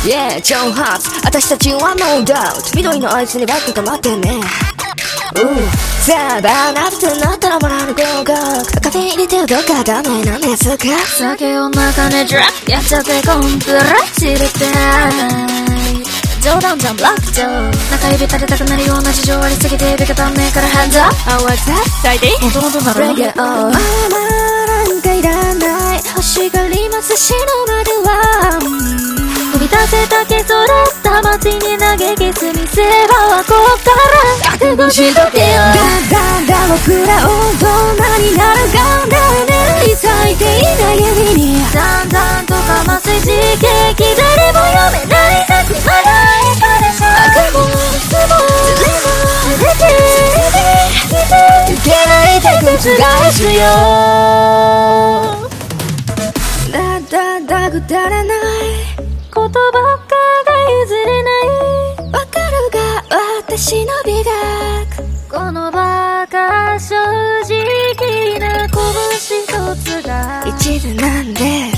Yeah 超発私たちは No doubt 緑のあいつにバックが待ってねさあバーンアップとなったらもらう合格カフェ入れてよどっかダメなんですか酒を中でドラッやっちゃってコンプラ知りたい冗談じゃんブラックジョー中指立てたくなるような事情ありすぎて指が足んねえからハンズアップあわざ最低もともとだろレゲオなんかいらない欲しがります死ぬまでは飛び出せたけそらった街に投げ消す見せ場はこっから覚悟しとけよだ僕ら大人になるガンダエネルギー咲いていない指にだんだんとかませ刺激誰も読めない作品まだいたでしょ赤もつも出ていけないで覆すよだくだらない言葉が譲れないわかるが私の美学このバカ正直な拳一つが一途なんで